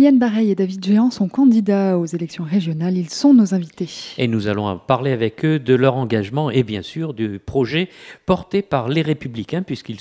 Eliane Bareil et David Géant sont candidats aux élections régionales. Ils sont nos invités. Et nous allons parler avec eux de leur engagement et bien sûr du projet porté par les Républicains, puisqu'ils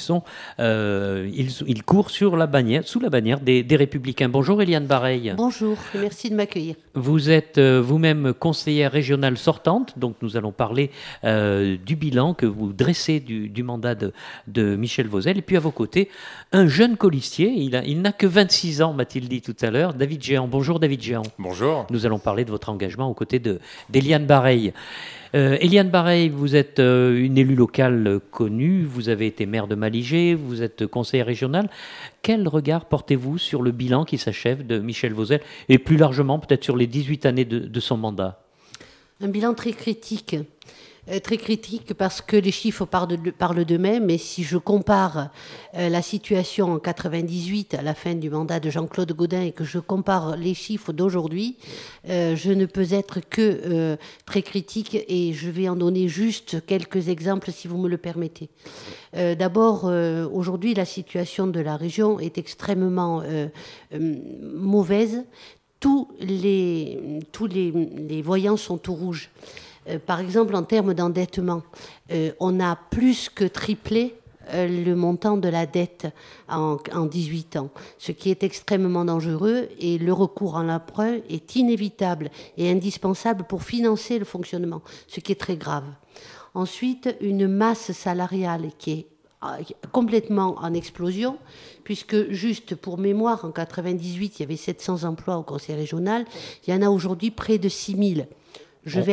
ils courent sous la bannière des Républicains. Bonjour Eliane Bareil. Bonjour, et merci de m'accueillir. Vous êtes vous-même conseillère régionale sortante, donc nous allons parler du bilan que vous dressez du mandat de Michel Vozelle. Et puis à vos côtés, un jeune colistier, il n'a que 26 ans, m'a-t-il dit tout à l'heure, David Géant. Bonjour David Géant. Bonjour. Nous allons parler de votre engagement aux côtés d'Eliane Bareil. Eliane Bareil, vous êtes une élue locale connue, vous avez été maire de Malijai, vous êtes conseillère régionale. Quel regard portez-vous sur le bilan qui s'achève de Michel Vozelle et plus largement peut-être sur les 18 années de son mandat? Un bilan très critique. Très critique parce que les chiffres parlent d'eux-mêmes, mais si je compare la situation en 98 à la fin du mandat de Jean-Claude Gaudin et que je compare les chiffres d'aujourd'hui, je ne peux être que très critique et je vais en donner juste quelques exemples si vous me le permettez. D'abord, aujourd'hui, la situation de la région est extrêmement mauvaise. Tous les voyants sont au rouge. Par exemple, en termes d'endettement, on a plus que triplé le montant de la dette en 18 ans, ce qui est extrêmement dangereux et le recours à l'emprunt est inévitable et indispensable pour financer le fonctionnement, ce qui est très grave. Ensuite, une masse salariale qui est complètement en explosion, puisque juste pour mémoire, en 98, il y avait 700 emplois au conseil régional, il y en a aujourd'hui près de 6000. Je vais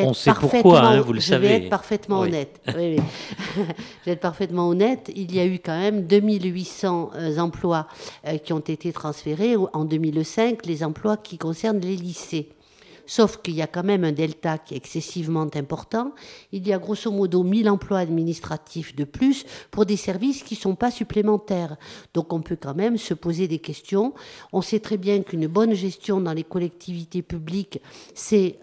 être parfaitement honnête. Oui. Je vais être parfaitement honnête. Il y a eu quand même 2800 emplois qui ont été transférés en 2005, les emplois qui concernent les lycées. Sauf qu'il y a quand même un delta qui est excessivement important. Il y a grosso modo 1000 emplois administratifs de plus pour des services qui ne sont pas supplémentaires. Donc on peut quand même se poser des questions. On sait très bien qu'une bonne gestion dans les collectivités publiques, c'est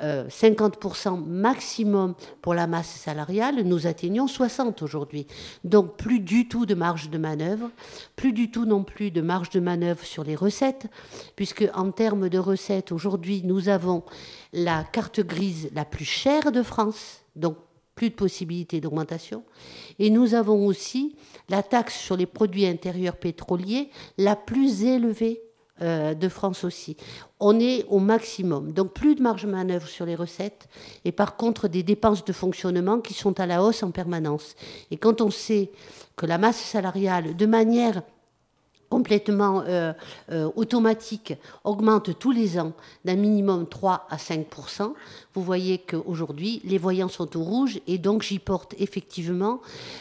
50% maximum pour la masse salariale. Nous atteignons 60 aujourd'hui. Donc plus du tout de marge de manœuvre, plus du tout non plus de marge de manœuvre sur les recettes, puisque en termes de recettes, aujourd'hui, nous avons la carte grise la plus chère de France, donc plus de possibilité d'augmentation. Et nous avons aussi la taxe sur les produits intérieurs pétroliers la plus élevée de France aussi. On est au maximum. Donc plus de marge de manœuvre sur les recettes et par contre des dépenses de fonctionnement qui sont à la hausse en permanence. Et quand on sait que la masse salariale, de manière complètement automatique, augmente tous les ans d'un minimum 3 à 5%. Vous voyez qu'aujourd'hui, les voyants sont au rouge et donc j'y porte effectivement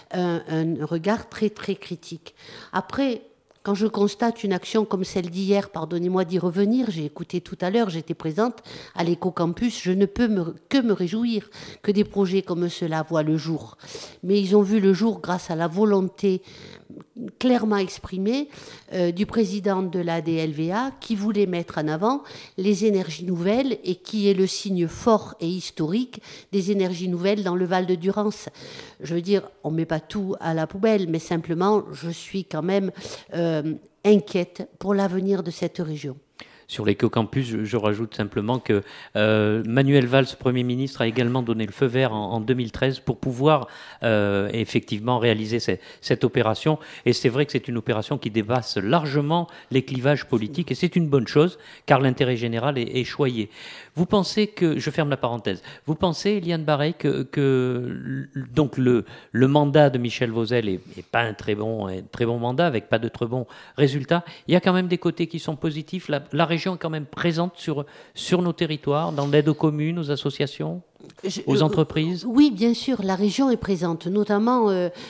un regard très, très critique. Après, quand je constate une action comme celle d'hier, pardonnez-moi d'y revenir, j'ai écouté tout à l'heure, j'étais présente à l'Éco-Campus, je ne peux que me réjouir que des projets comme cela voient le jour. Mais ils ont vu le jour grâce à la volonté clairement exprimée du président de la DLVA qui voulait mettre en avant les énergies nouvelles et qui est le signe fort et historique des énergies nouvelles dans le Val de Durance. Je veux dire, on ne met pas tout à la poubelle, mais simplement, je suis quand même inquiète pour l'avenir de cette région. Sur l'Éco-Campus, je rajoute simplement que Manuel Valls, Premier ministre, a également donné le feu vert en 2013 pour pouvoir effectivement réaliser cette opération. Et c'est vrai que c'est une opération qui dépasse largement les clivages politiques et c'est une bonne chose car l'intérêt général est choyé. Vous pensez que, je ferme la parenthèse, vous pensez, Eliane Bareil, que donc le mandat de Michel Vozelle est pas un très bon mandat avec pas de très bons résultats. Il y a quand même des côtés qui sont positifs. La région est quand même présente sur nos territoires, dans l'aide aux communes, aux associations, aux entreprises. Oui, bien sûr, la région est présente, notamment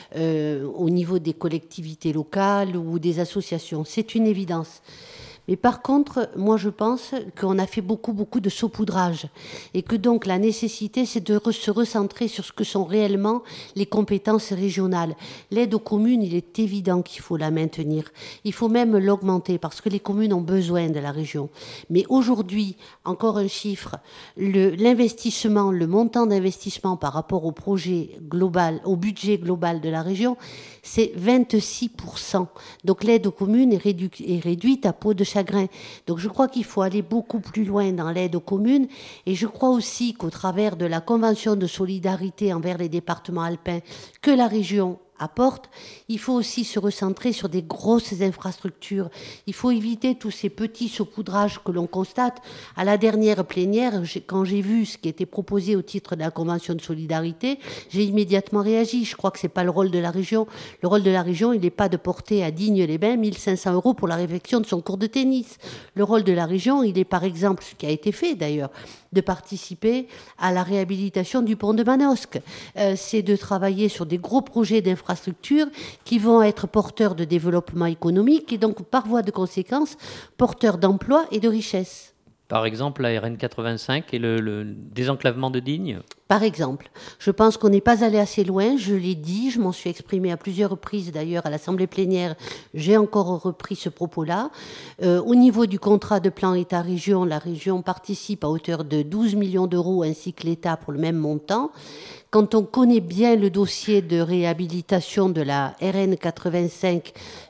au niveau des collectivités locales ou des associations. C'est une évidence. Mais par contre, moi je pense qu'on a fait beaucoup de saupoudrage et que donc la nécessité c'est de se recentrer sur ce que sont réellement les compétences régionales. L'aide aux communes, il est évident qu'il faut la maintenir. Il faut même l'augmenter parce que les communes ont besoin de la région. Mais aujourd'hui, encore un chiffre, l'investissement, le montant d'investissement par rapport au projet global, au budget global de la région, c'est 26%. Donc l'aide aux communes est réduite à peau de chagrin. Donc je crois qu'il faut aller beaucoup plus loin dans l'aide aux communes, et je crois aussi qu'au travers de la convention de solidarité envers les départements alpins que la région apporte, il faut aussi se recentrer sur des grosses infrastructures. Il faut éviter tous ces petits saupoudrages que l'on constate. À la dernière plénière, quand j'ai vu ce qui était proposé au titre de la Convention de solidarité, j'ai immédiatement réagi. Je crois que ce n'est pas le rôle de la région. Le rôle de la région, il n'est pas de porter à Digne-les-Bains 1 500 € pour la réfection de son court de tennis. Le rôle de la région, il est par exemple, ce qui a été fait d'ailleurs, de participer à la réhabilitation du pont de Manosque. C'est de travailler sur des gros projets d'infrastructures qui vont être porteurs de développement économique et donc, par voie de conséquence, porteurs d'emplois et de richesse. Par exemple, la RN 85 et le désenclavement de Digne. Par exemple, je pense qu'on n'est pas allé assez loin, je l'ai dit, je m'en suis exprimée à plusieurs reprises d'ailleurs à l'Assemblée plénière, j'ai encore repris ce propos-là. Au niveau du contrat de plan État-région, la région participe à hauteur de 12 millions d'euros ainsi que l'État pour le même montant. Quand on connaît bien le dossier de réhabilitation de la RN 85,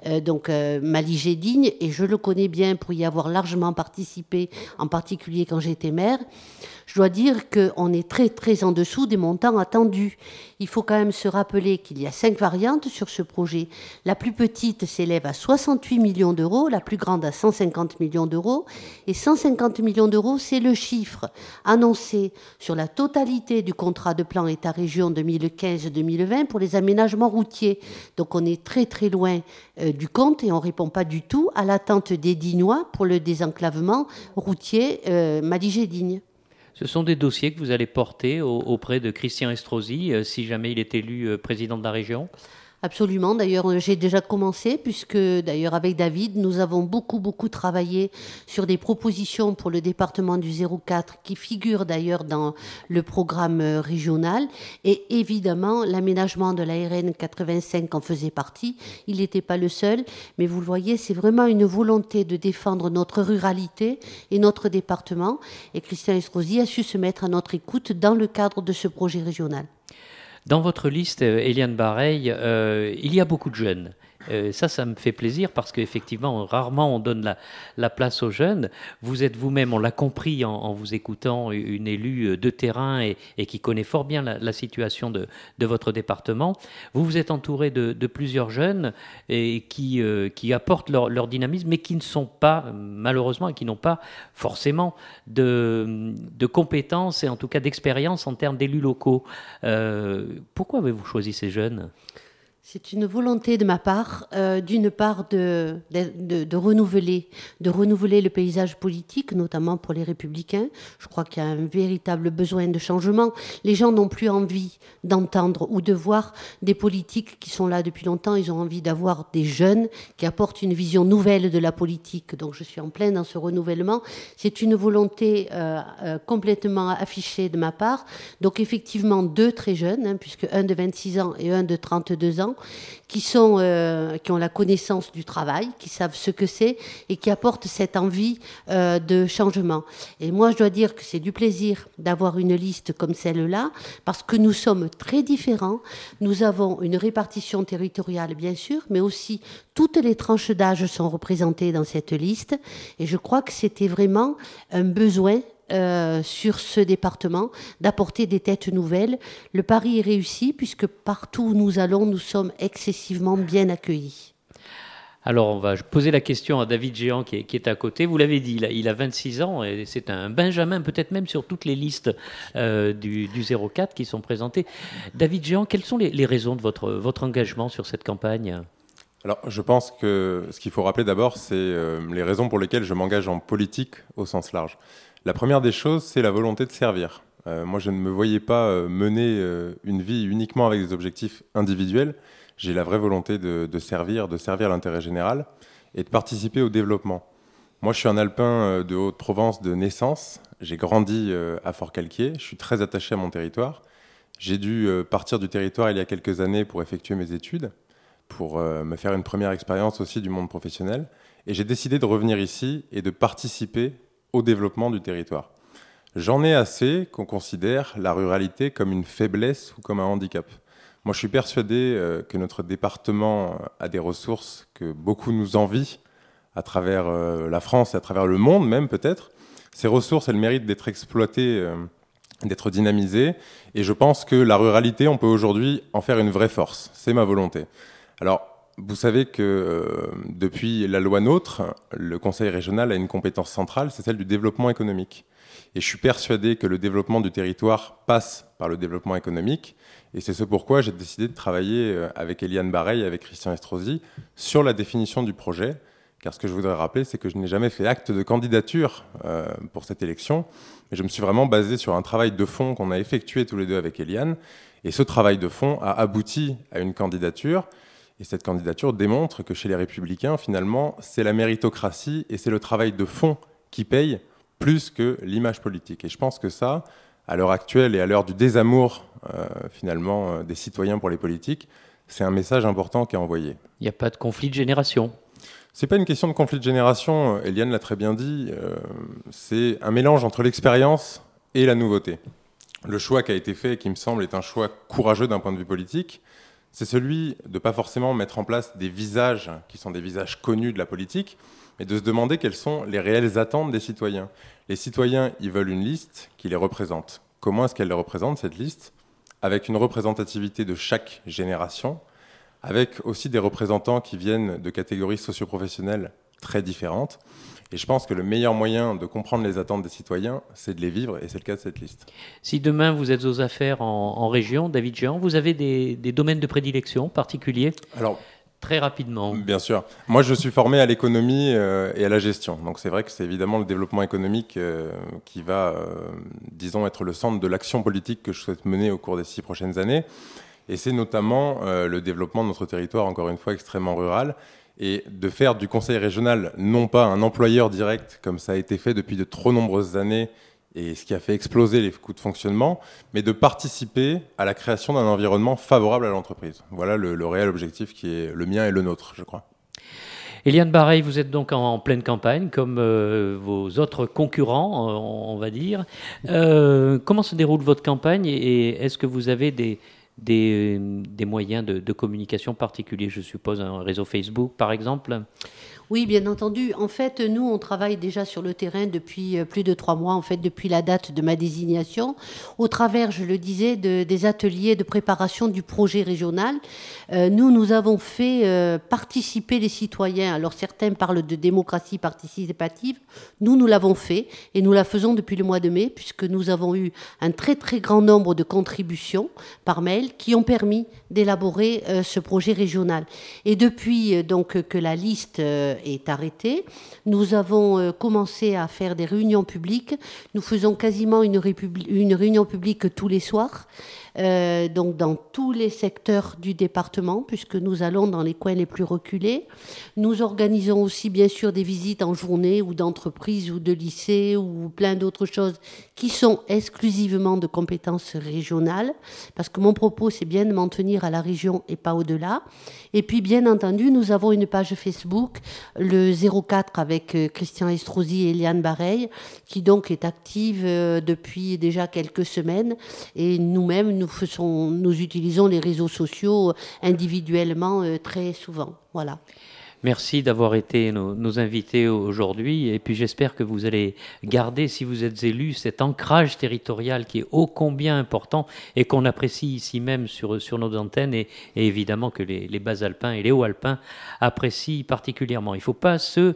Maligé-Digne, et je le connais bien pour y avoir largement participé, en particulier quand j'étais maire, je dois dire qu'on est très, très en dessous des montants attendus. Il faut quand même se rappeler qu'il y a 5 variantes sur ce projet. La plus petite s'élève à 68 millions d'euros, la plus grande à 150 millions d'euros. Et 150 millions d'euros, c'est le chiffre annoncé sur la totalité du contrat de plan État-région 2015-2020 pour les aménagements routiers. Donc on est très, très loin du compte et on ne répond pas du tout à l'attente des Dignois pour le désenclavement routier Maligé-Digne. Ce sont des dossiers que vous allez porter auprès de Christian Estrosi, si jamais il est élu président de la région ? Absolument. D'ailleurs, j'ai déjà commencé puisque, d'ailleurs, avec David, nous avons beaucoup travaillé sur des propositions pour le département du 04 qui figurent d'ailleurs dans le programme régional. Et évidemment, l'aménagement de la RN 85 en faisait partie. Il n'était pas le seul, mais vous le voyez, c'est vraiment une volonté de défendre notre ruralité et notre département. Et Christian Estrosi a su se mettre à notre écoute dans le cadre de ce projet régional. Dans votre liste, Éliane Bareil, il y a beaucoup de jeunes. Ça me fait plaisir parce qu'effectivement, rarement on donne la place aux jeunes. Vous êtes vous-même, on l'a compris en vous écoutant, une élue de terrain et qui connaît fort bien la situation de votre département. Vous vous êtes entouré de plusieurs jeunes et qui apportent leur dynamisme, mais qui ne sont pas, malheureusement, et qui n'ont pas forcément de compétences et en tout cas d'expérience en termes d'élus locaux. Pourquoi avez-vous choisi ces jeunes ? C'est une volonté de ma part, d'une part de renouveler le paysage politique, notamment pour les Républicains. Je crois qu'il y a un véritable besoin de changement. Les gens n'ont plus envie d'entendre ou de voir des politiques qui sont là depuis longtemps. Ils ont envie d'avoir des jeunes qui apportent une vision nouvelle de la politique. Donc je suis en plein dans ce renouvellement. C'est une volonté complètement affichée de ma part. Donc effectivement 2 très jeunes, puisque un de 26 ans et un de 32 ans, qui ont la connaissance du travail, qui savent ce que c'est et qui apportent cette envie de changement. Et moi, je dois dire que c'est du plaisir d'avoir une liste comme celle-là, parce que nous sommes très différents. Nous avons une répartition territoriale, bien sûr, mais aussi toutes les tranches d'âge sont représentées dans cette liste. Et je crois que c'était vraiment un besoin sur ce département, d'apporter des têtes nouvelles. Le pari est réussi puisque partout où nous allons, nous sommes excessivement bien accueillis. Alors, on va poser la question à David Géant qui est à côté. Vous l'avez dit, il a 26 ans et c'est un benjamin, peut-être même sur toutes les listes du 04 qui sont présentées. David Géant, quelles sont les raisons de votre engagement sur cette campagne ? Alors, je pense que ce qu'il faut rappeler d'abord, c'est les raisons pour lesquelles je m'engage en politique au sens large. La première des choses, c'est la volonté de servir. Moi, je ne me voyais pas mener une vie uniquement avec des objectifs individuels. J'ai la vraie volonté de servir l'intérêt général et de participer au développement. Moi, je suis un alpin de Haute-Provence de naissance. J'ai grandi à Fort-Calquier. Je suis très attaché à mon territoire. J'ai dû partir du territoire il y a quelques années pour effectuer mes études, pour me faire une première expérience aussi du monde professionnel. Et j'ai décidé de revenir ici et de participer au développement du territoire. J'en ai assez qu'on considère la ruralité comme une faiblesse ou comme un handicap. Moi, je suis persuadé que notre département a des ressources que beaucoup nous envient, à travers la France et à travers le monde même peut-être. Ces ressources, elles méritent d'être exploitées, d'être dynamisées. Et je pense que la ruralité, on peut aujourd'hui en faire une vraie force. C'est ma volonté. Alors, vous savez que depuis la loi NOTRe, le Conseil régional a une compétence centrale, c'est celle du développement économique. Et je suis persuadé que le développement du territoire passe par le développement économique. Et c'est ce pourquoi j'ai décidé de travailler avec Eliane Bareil et avec Christian Estrosi sur la définition du projet. Car ce que je voudrais rappeler, c'est que je n'ai jamais fait acte de candidature pour cette élection, mais je me suis vraiment basé sur un travail de fond qu'on a effectué tous les deux avec Eliane. Et ce travail de fond a abouti à une candidature. Et cette candidature démontre que chez les Républicains, finalement, c'est la méritocratie et c'est le travail de fond qui paye plus que l'image politique. Et je pense que ça, à l'heure actuelle et à l'heure du désamour, finalement, des citoyens pour les politiques, c'est un message important qui est envoyé. Il n'y a pas de conflit de génération. C'est pas une question de conflit de génération, Eliane l'a très bien dit, c'est un mélange entre l'expérience et la nouveauté. Le choix qui a été fait, qui me semble est un choix courageux d'un point de vue politique, c'est celui de ne pas forcément mettre en place des visages qui sont des visages connus de la politique, mais de se demander quelles sont les réelles attentes des citoyens. Les citoyens, ils veulent une liste qui les représente. Comment est-ce qu'elle les représente, cette liste ? Avec une représentativité de chaque génération, avec aussi des représentants qui viennent de catégories socio-professionnelles très différentes. Et je pense que le meilleur moyen de comprendre les attentes des citoyens, c'est de les vivre, et c'est le cas de cette liste. Si demain vous êtes aux affaires en région, David Géant, vous avez des domaines de prédilection particuliers ? Alors, très rapidement. Bien sûr. Moi, je suis formé à l'économie et à la gestion. Donc c'est vrai que c'est évidemment le développement économique qui va, disons, être le centre de l'action politique que je souhaite mener au cours des 6 prochaines années. Et c'est notamment le développement de notre territoire, encore une fois, extrêmement rural, et de faire du conseil régional non pas un employeur direct, comme ça a été fait depuis de trop nombreuses années, et ce qui a fait exploser les coûts de fonctionnement, mais de participer à la création d'un environnement favorable à l'entreprise. Voilà le réel objectif qui est le mien et le nôtre, je crois. Eliane Bareil, vous êtes donc en pleine campagne, comme vos autres concurrents, on va dire. Comment se déroule votre campagne et est-ce que vous avez des moyens de communication particuliers, je suppose, un réseau Facebook, par exemple ? Oui, bien entendu. En fait, nous, on travaille déjà sur le terrain depuis plus de 3 mois, en fait, depuis la date de ma désignation, au travers, je le disais, des ateliers de préparation du projet régional. Nous avons fait participer les citoyens. Alors, certains parlent de démocratie participative. Nous l'avons fait et nous la faisons depuis le mois de mai, puisque nous avons eu un très, très grand nombre de contributions par mail qui ont permis d'élaborer ce projet régional. Et depuis donc que la liste est arrêtée, nous avons commencé à faire des réunions publiques. Nous faisons quasiment une réunion publique tous les soirs, donc dans tous les secteurs du département, puisque nous allons dans les coins les plus reculés. Nous organisons aussi bien sûr des visites en journée ou d'entreprises ou de lycées ou plein d'autres choses qui sont exclusivement de compétences régionales, parce que mon propos c'est bien de m'en tenir à la région et pas au-delà. Et puis bien entendu, nous avons une page Facebook, le 04 avec Christian Estrosi et Eliane Bareil, qui donc est active depuis déjà quelques semaines. Et nous-mêmes, nous utilisons les réseaux sociaux individuellement très souvent. Voilà. Merci d'avoir été nos invités aujourd'hui. Et puis j'espère que vous allez garder, si vous êtes élus, cet ancrage territorial qui est ô combien important et qu'on apprécie ici même sur nos antennes et évidemment que les bas alpins et les hauts alpins apprécient particulièrement. Il ne faut pas se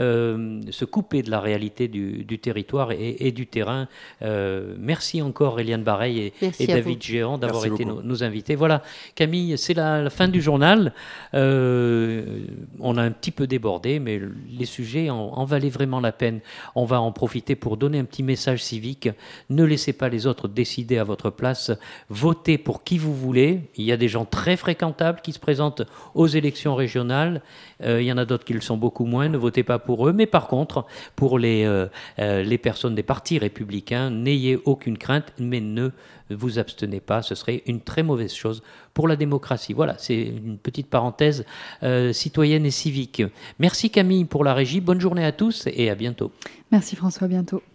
couper de la réalité du territoire et du terrain. Merci encore Eliane Bareil et David Géant d'avoir été nos invités. Voilà, Camille, c'est la fin du journal. On a un petit peu débordé, mais les sujets en valaient vraiment la peine. On va en profiter pour donner un petit message civique. Ne laissez pas les autres décider à votre place. Votez pour qui vous voulez. Il y a des gens très fréquentables qui se présentent aux élections régionales. Il y en a d'autres qui le sont beaucoup moins. Ne votez pas pour eux. Mais par contre, pour les personnes des partis républicains, n'ayez aucune crainte, mais ne vous abstenez pas. Ce serait une très mauvaise chose pour la démocratie. Voilà, c'est une petite parenthèse citoyenne et civique. Merci Camille pour la régie. Bonne journée à tous et à bientôt. Merci François, à bientôt.